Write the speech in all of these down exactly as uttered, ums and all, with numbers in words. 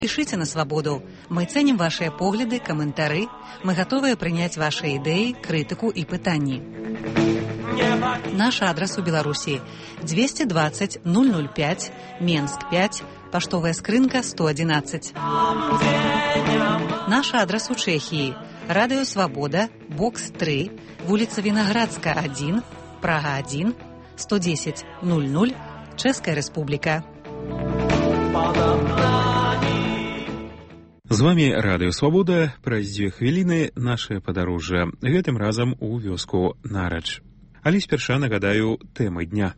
Пишите на свободу. Мы ценим ваши погляды, комментары. Мы готовы принять ваши идеи, критику и пытания. Наш адрес у Беларуси двести двадцать ноль ноль пять, Менск пять, поштовая скрынка сто одиннадцать. Наш адрес у Чехии Радио Свобода, бокс три, улица Виноградская один, Прага один, сто десять ноль ноль, Чешская Республика. З вами Радыё Свабода. Праз дзве хвіліны нашае падарожжа. Гэтым разам у вёску Нарач. Але спярша нагадаю тэмы дня.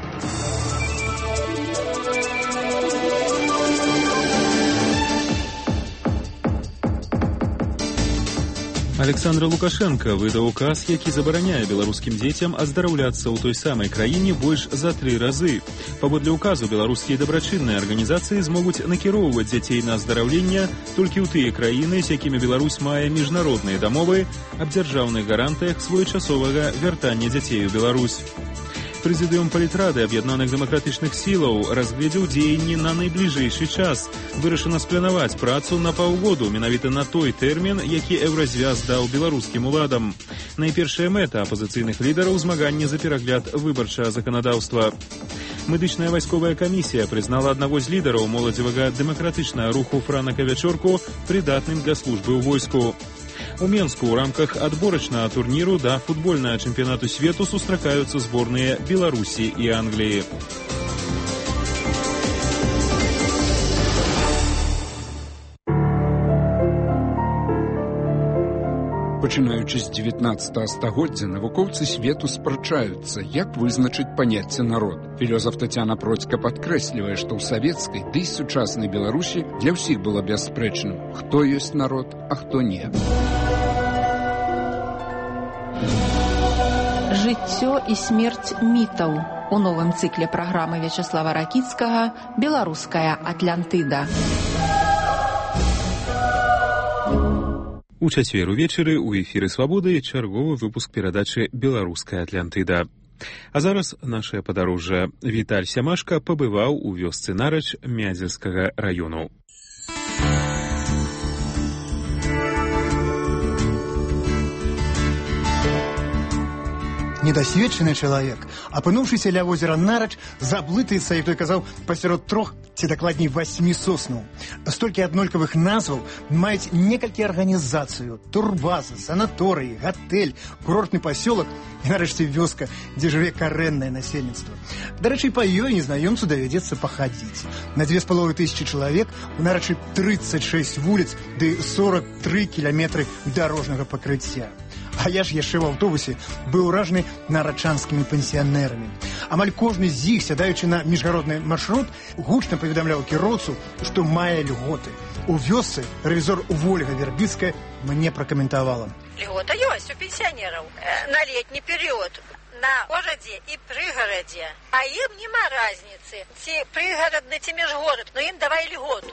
Александр Лукашенко выдаў указ, які забараняе беларускім дзецям аздараўляцца ў той самай краіне больш за тры разы. Паводле указу, беларускія дабрачынныя арганізацыі змогуць накіроўваць дзяцей на аздараўленне толькі ў тыя краіны, з якімі Беларусь мае міжнародныя дамовы аб дзяржаўных гарантыях своечасовага вяртання дзяцей у Беларусь. Прэзідыум палітрады аб'яднаных дэмакратычных сілаў разгледзеў дзеянні на найбліжэйшы час. Вырашана спланаваць працу на паўгоду менавіта на той тэрмін, які еўразвяз даў беларускім уладам. Найпершая мэта апазіцыйных лідараў змаганне за перагляд выбарчага заканадаўства. Медычная вайсковая камісія прызнала аднаго з лідараў моладзевага дэмакратычнага руху Франака Вячорку прыдатным для службы ў войску. У Менску ў рамках адборачнага турніру да футбольнага чэмпіянату свету сустракаюцца зборныя Беларусі і Англіі. Пачынаючы з дзевятнаццатага стагоддзя навукоўцы свету спрачаюцца, як вызначыць паняцце народ. Філёзаф Тацяна Процька падкрэслівае, што ў савецкай ды і сучаснай Беларусі для ўсіх было бясспрэчным, хто ёсць народ, а хто не. Жыццё і смерць мітаў у новым цыкле праграмы Вячаслава Ракіцкага «Беларуская Атлантыда». У чацвер увечары ў эфіры Свабоды чарговы выпуск перадачы «Беларуская Атлантыда». А зараз нашае падарожжа. Віталь Сямашка пабываў у вёсцы Нарач Мядзельскага раёну. Недосведчаны чалавек, апынуўшыся ля возера Нарач, заблытаецца, як той казаў, пасярод трох, ці дакладней васьмі соснаў. Столькі аднолькавых назваў маюць некалькі арганізацыю, турбаза, санаторыі, гатэль, курортны пасёлак і, нарэшце, вёска, дзе жыве карэннае насельніцтва. Дарэчы, па ёй незнаёмцу давядзецца пахадзіць. На дзве з паловай тысячы чалавек у Нарачы трыццаць шэсць вуліц ды сорак тры кіламетры дарожнага пакрыцця. А я ж яшчэ ў аўтобусе быў уражаны нарачанскімі пенсіянерамі. Амаль кожны з іх, сядаючы на міжгародны маршрут, гучна паведамляў кіроўцу, што мае льготы. У вёсцы рэвізор Вольга Вербіцкая мне пракаментавала. Льгота ёсць у пенсіянераў на летні перыяд. На горадзе і прыгарадзе. А ім няма разніцы, ці прыгарадны, ці міжгорад, но ім давай льготу.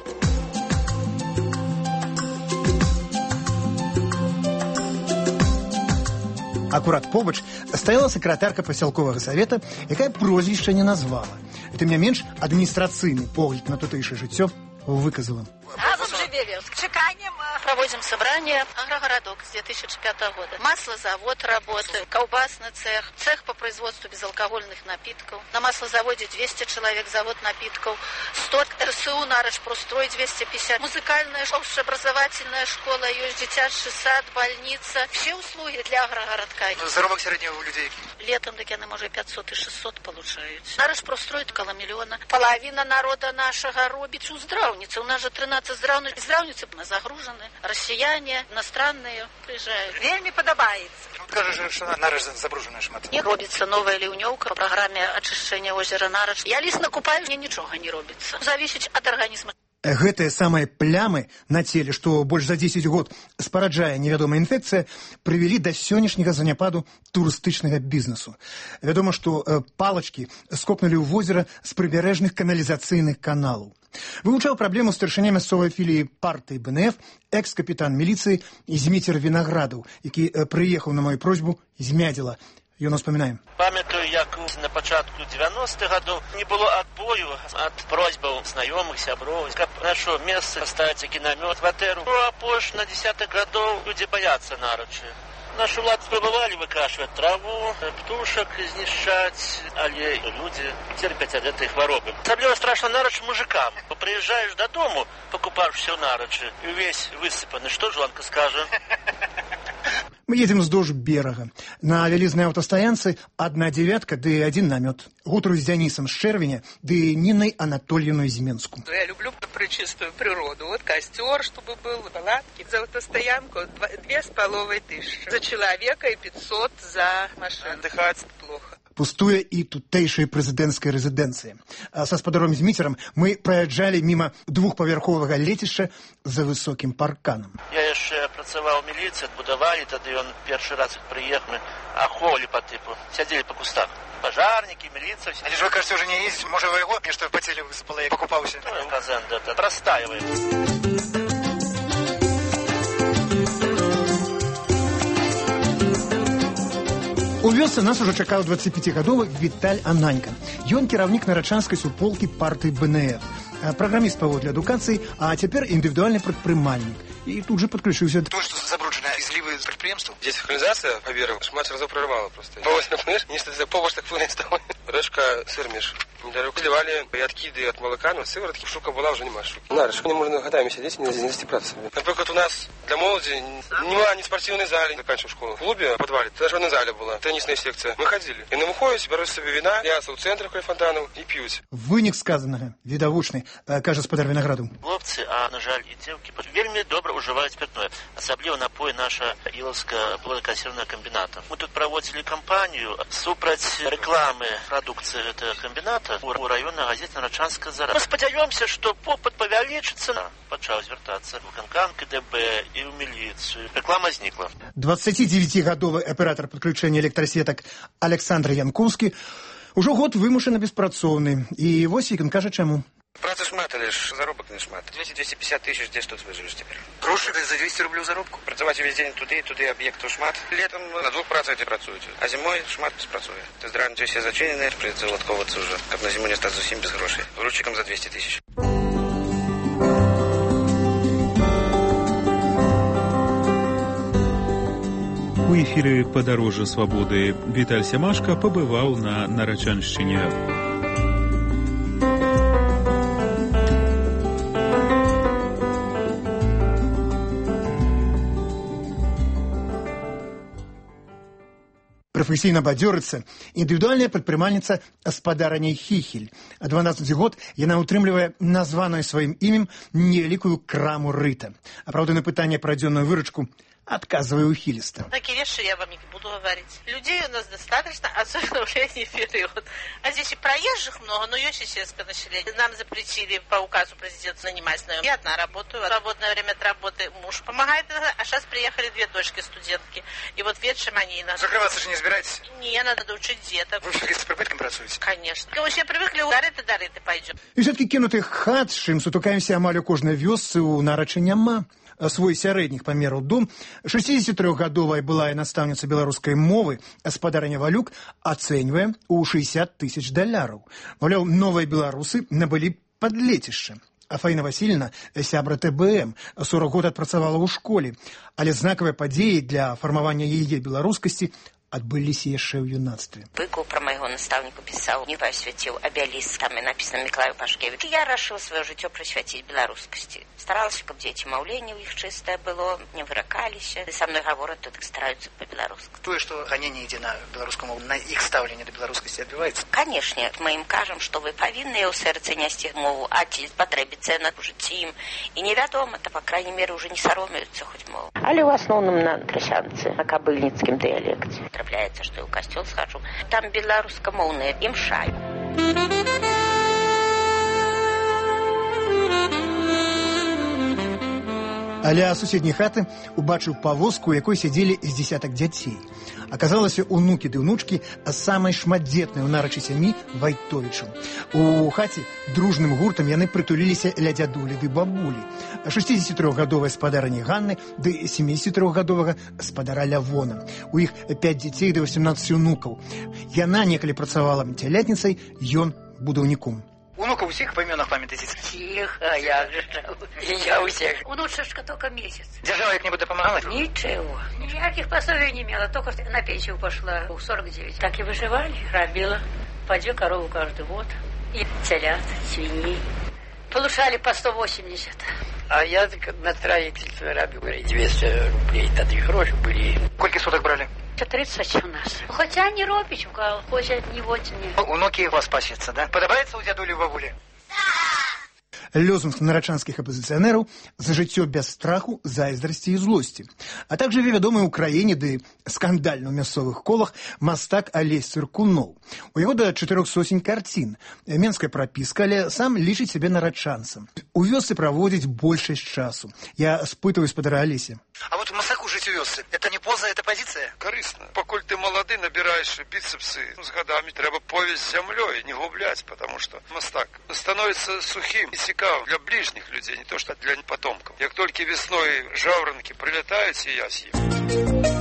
Акурат побач стаяла сакратарка пасялковага савета, якая прозвішча не назвала. Тым не менш, адміністрацыйны погляд на тутэйшае жыццё выказала. Разом живем, с чеканием. Проводим собрание «Агрогородок» с две тысячи пятого года. Маслозавод работает, колбасный цех, цех по производству безалкогольных напитков. На маслозаводе двести человек, завод напитков, сто РСУ Нарач Прострой двести пятьдесят, музыкальная, общеобразовательная школа, есть детский сад, больница. Все услуги для агрогородка. Заробок среднего у людей? Летом так яны, может, пятьсот и шестьсот получают. Нарач Прострой около миллиона. Половина народа нашего робит у здравницы. У нас же тринадцать здравниц. Здравницы загружены. Россияне, иностранные приезжают. Вельми подобается. Кажется, что Нарач забружена шмат. Не робится новая ливневка в программе очищения озера Нарач. Я лист накупаю, мне ничего не робится. Зависит от организма. Гэтыя самыя плямы на целе, што больш за дзесяць год спараджае невядомая інфекцыя, прывялі да сённяшняга заняпаду турыстычнага бізнесу. Вядома, што палачкі скокнулі ў возера з прыбярэжных каналізацыйных каналаў. Вывучаў праблему старшыня мясцовай філіі партыі БНФ, экс-капітан міліцыі Зміцер Вінаградаў, які прыехаў на маю просьбу з Мядзела. Ён успамінае. Памятаю, як на пачатку девяностых гадоў не было адбою ад просьбаў знаёмых, сяброў, каб нашу месца паставіць кінамёт, кватэру. А позже на десятых гадоў людзі баяцца нарачы. Нашу ўлады спрабавалі выкашваць траву, птушак знішчаць, але людзі церпяць ад гэтай хваробы. Асабліва страшна нарач мужикам. Прыязджаеш дадому, пакупаешся ў нарачы, і увесь высыпаны. Што жонка скажа? Мы едем вздолж берага. На вялізнай аўтастаянцы одна девятка ды один намёт. Гутру з Дзянісам з Чэрвеня ды Нінай Анатольевной з Менску. Я люблю пречистую природу. Вот костер, чтобы был, палатки. За аўтастаянку две с половой тысячи. За человека и пятьсот за машину. Отдыхать плохо. Пустуе і тутэйшая прэзідэнцкая рэзідэнцыя. Са спадаром Зміцерам мы праязджалі міма двухпавярховага лецішча за высокім парканам. Я яшчэ працаваў у міліцыі, адбудавалі, тады ён першы раз прыехалі, ахоўвалі па тыпу, сядзелі па кустах. Пожарники, милиция. Але ж вы, кажется, уже не ездите. Может, вы его нечто по теле высыпало и покупался? Ну, процент это простаивает. У вёсцы нас уже чакаў дваццаціпяцігадовы Віталь Ананька. Ён кіраўнік нарачанскай суполкі партыі Бэ Эн Эф. Праграміст паводле адукацыі, а цяпер індывідуальны прадпрымальнік. І тут же подключился. То, что забруджено изливы из предприемства? Здесь канализация по берегу, шмат разов прорвало просто. Повоз, например, не что-то повоз так вылез стал. Рыжка, сырмиш. Недалеко сливали и откиды от молока, но сыворотки, шука была, уже нема шуки. На, рыжка не можно годами сидеть, не застепляться. Например, у нас для молоди нема ни спортивной зали, заканчивал школу. В клубе, в подвале, даже в одной зале была теннисная секция. Мы ходили. И на выходе берут себе вина, яйца у центра фонтанов и пьют. Вынік сказанага, відавочны, кажа спадар Вінаграду. Хлопцы, а на жаль і дзеўкі, вельмі добра ўжываюць спиртное. Асабліва напой наша Ілаўска плодоконсервного комбината. Мы тут проводили кампанию супраць рекламы продукции этого комбината у районной газеты «Нарачанская зара». Мы спадзяёмся, что попыт павялічыцца. Пачаў звяртацца в выканкан Ка Дэ Бэ і ў міліцыю. Реклама знікла. дваццацідзевяцігадовы аператор подключения электросетак Александр Янковский уже год вымушаны беспрацоўны. І вось ён кажа чаму. Праца шмат, але ж заробак не шмат. двести - двести пятьдесят тысяч, где ж тут выживешь теперь? Гроши за двести рублей заробку? Працаваць весь день туды, туды объектов шмат. Летом на двух працах ты працуеце, а зимой шмат беспрацуе. Ты здравствуйте, все зачинены, придется уладковываться уже, каб на зиму не стать зусім без грошей. Вручиком за двести тысяч. У эфіры «Падарожжа свабоды» Віталь Сямашка пабываў на Нарачаншчыне. Прафесійна бадзёрыцца індывідуальная прадпрымальніца спадарыня Хіхель. А дванаццаць год яна ўтрымлівае названую сваім імем невялікую краму рыта. А праўда, на пытанне пра дзённую выручку отказываю ухилисто. Такие вещи я вам не буду говорить. Людей у нас достаточно, особенно в летний период. А здесь и проезжих много, но есть и сельское население. Нам запретили по указу президента нанимать наем. Я одна работаю, свободное время от работы муж помогает, а сейчас приехали две дочки-студентки. И вот вечером они... Закрываться же не собираетесь? Не, надо учить деток. Вы все-таки с прибытком працуете? Конечно. Мы все привыкли, дары-то, дары-то пойдем. И все-таки кинутых хат, з чым сутыкаемся амаль у кожнай вёсцы, у Нарачы няма. Свой сярэдніх памераў дом шэсцідзесятытрохгадовая былая настаўніца беларускай мовы спадарыня Валюк ацэньвае ў шэсцьдзесят тысяч даляраў. Маўляў, новыя беларусы набылі падлецішча. А Фаіна Васильевна, сябра Тэ Бэ Эм, сорок год адпрацавала ў школе, але знакавыя падзеі для фармавання яе беларускасці адбыліся яшчэ ў юнацтве. Быкаў пра майго настаўніка пісаў, не пасвяціў абеліск, там і напісана Міклаю Пашкевіч. Я рашыла сваё жыццё прысвяціць беларускасці. Старалася, каб дзеці маўленне ў іх чыстае было, не выракаліся. Са мной гавораць, то так стараюцца па-беларуску. Тое, што ганенне ідзе на беларускую мову, на іх стаўленне да беларускасці адбіваецца? Канешне, мы ім кажам, што вы павінныя ў сэрцы нясці мову, а ці спатрэбіцца яна ў жыцці ім. І невядома, то, па крайней меры, уже не саромеюцца хоць мову. Але ў асноўным на трасянцы, на кабыльніцкім дыялекце. Трапляецца, што я ў касцёл схаджу. Там беларускамоўныя імшаю. Аля суседняй хаты убачыў павозку, у якой сядзелі з дзесятак дзяцей. Аказалася, унукі ды ўнучкі самай шматдзетнай у нарачы сям'і Вайтовічаў. У хаце дружным гуртам яны прытуліліся ля дзядулі ды бабулі. шэсцідзесятытрохгадовая спадарыні Ганны ды сямідзесятытрохгадовага спадара Лявона. У іх пяць дзяцей ды васемнаццаць унукаў. Яна некалі працавала цялятніцай, ён будаўніком. Унуков всех по именах памятаете? Тихо, я же. Я у всех. Внучишка только месяц. Держава как-нибудь помогала? Ничего. Никаких пособий не имела. Только на пенсию пошла в сорок девять. Так и выживали. Робила. По две коровы каждый год. И телят, свиней. Получали по сто восемьдесят. А я на строительстве робил. двести рублей. Тогда гроши были. Сколько суток брали? тридцать у нас. Хотя не робить, у кого хотя не вот не. Унуки вас пасятся, да? Подобается у дядули в бабуле? Лозунг нарачанскіх апозіцыянераў за жыццё без страху, зайздрасці і злосці. А также вядомы ў краіне ды скандальна ў мясцовых колах мастак Алесь Цыркуноў. У яго да чатырох сотень карцін. Менская прапіска, але сам лічыць сябе нарачанцам. У вёсцы праводзіць большасць часу. Я спытываю спадара Алеся. А вот мастаку жить у вёсцы, это не поза, это позиция? Корыстно. Покуль ты молоды, набираешь бицепсы, с годами треба повесть землей, не гублять, потому что мастак становится сухим и цікавым для ближних людей, не то что для потомков. Как только весной жаворонки прилетают, сиясь им.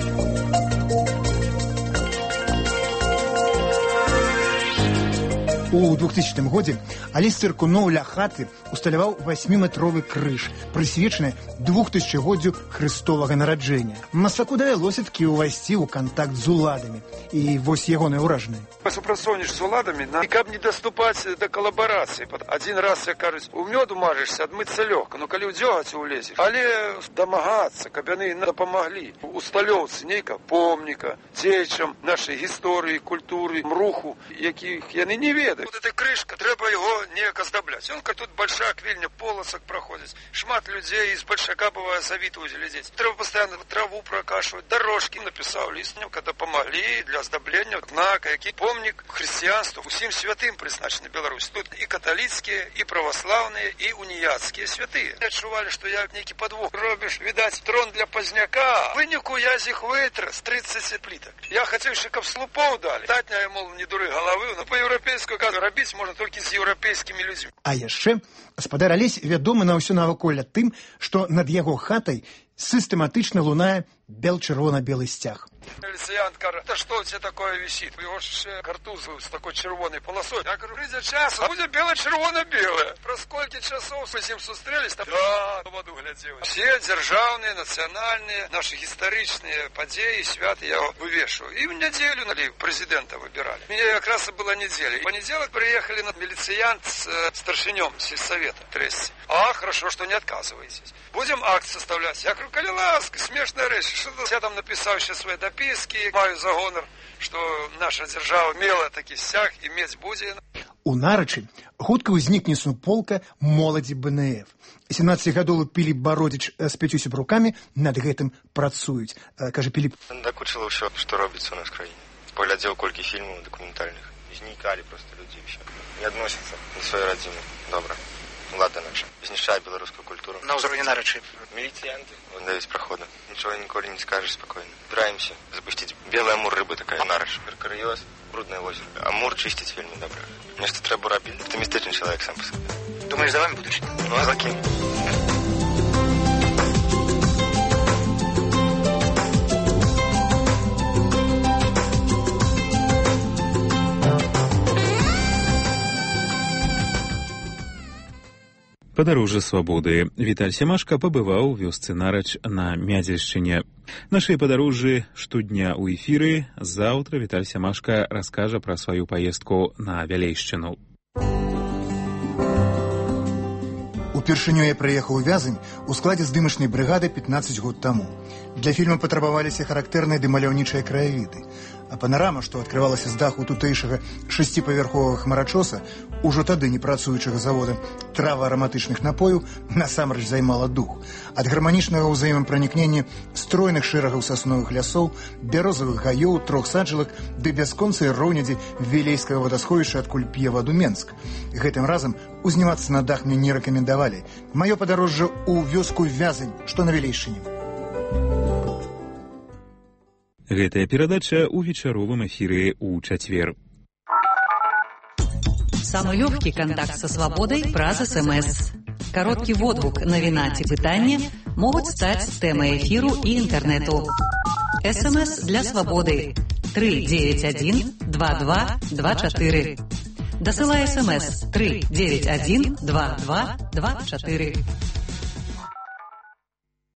У двухтысячным годзе Алесь Цыркуноў ля хаты усталяваў васьміметровы крыж, прысвечаны двухтысячагоддзю Хрыстовага нараджэння. Мастаку давялося такі ўвайсці ў кантакт з уладамі. І вось ягоныя ўражаныя. Супрацоўніш з уладамі, і каб не даступаць да калабарацыі. Адзін раз, як кажуць, у мёду мажешся, адмыцца лёгка, ну калі ў дзёгаць улезеш. Але дамагацца, каб яны дапамаглі. Усталёўцы нейка помніка дзеячам нашай гісторыі, культуры, руху, якіх яны не ведаюць. Вот эта крышка, трэба его неяк аздабляць. Он как тут большая квільня полосак проходзіць. Шмат людзей из большака бывае завітваюць глядзець. Трэба постоянно траву прокашивать, дорожки. Написал лист, когда помогли для аздаблення знака, які помнік хрысціянству усім святым прызначаны Беларусь. Тут и католицкие, и православные, и уніяцкие святые. Адчувалі, что я нейкі подвох робіш, видать, трон для пазняка. Выніку я з іх вытрас тридцать плиток. Я хотел, что каб слупов дали. Татня, мол, не дуры головы, но по-европейскому рабіць можна толькі з еўрапейскімі людзьмі. А яшчэ спадар Алесь вядомы на ўсё наваколле тым, што над яго хатай сістэматычна лунае бел-чырвона-белы сцяг. Милициант кажа, да что у тебя такое висит? Его же картуз с такой червоной полосой. Я говорю, придет час, а будет бело-червоно-белое. Про сколько часов мы с ним сустрелись, там, да, в воду глядел. Все державные, национальные, наши историчные подеи, святы я вывешиваю. И в неделю нали, президента выбирали. Мне как раз и была неделя. В понедельник приехали на милициант с э, старшинем сельсовета Тресси. А, хорошо, что не отказываетесь. Будем акт составлять. Я говорю, коли ласка, смешная речь. Что-то я там написал еще свои дописки, маю за гонор, что наша держава мела такі сяк і мець будзе. У Нарачы хутка ўзнікне суполка моладзі Бэ Эн Эф. сямнаццацігадовы Піліп Бародзіч з пяццю сябрукамі над гэтым працуюць, кажа Піліп. Дакучыла ўсё, што робіцца ў нас краіне. Паглядзеў колькі фільмаў дакументальных. Знікалі проста людзі ўсё. Не адносяцца да сваёй радзімы. Добра. Ладно, наша. Знішчае беларускую культуру. На ўзроўні Нарачы. Міліцыянты даюць прахода. Нічого ніколі не скажеш спакойна. Збіраемся запусціць. Белый амур рыбы такая. Нараш. Каркарыёз. Брудное озеро. Амур чысціць вельмі добра. Нешта трэба рабіць. Аптымістычны чалавек сам па сабе. Думаешь, за вами будучыня? Ну, а за кім? Падарожжа свабоды. Віталь Сямашка пабываў у вёсцы Нарач на Мядзельшчыне. Нашыя падарожжы штодня ў эфіры. Заўтра Віталь Сямашка раскажа пра сваю паездку на Вялейшчыну. Упершыню я прыехаў у Вязань у складзе здымачнай брыгады пятнаццаць год таму. Для фільма патрабаваліся характэрныя ды маляўнічыя краявіды. А панарама, што адкрывалася з даху тутэйшага шасціпавярховага хмарачоса, ужо тады не працуючага завода трава араматычных напояў, насамрэч займала дух. Ад гарманічнага ўзаемапранікнення стройных шэрагаў сасновых лясоў, бярозавых гаёў, трох саджалак ды бясконцай роўнядзі вілейскага вадасховішча, адкуль п'е ваду Менск. Гэтым разам узнімацца на дах мне не рэкамендавалі. Маё падарожжа ў вёску Вязань, што на Вілейшчыне. Гэтая перадача ў вечаровым эфіры ў чацвер. Самы лёгкі кантакт са свабодай праз эс эм эс. Кароткі водгук, навіна ці пытанне могуць стаць тэмай эфіру і інтэрнэту. эс эм эс для свабоды тры дзевяць адзін два два два чатыры. Дасылай эс эм эс тры дзевяць адзін два два два чатыры.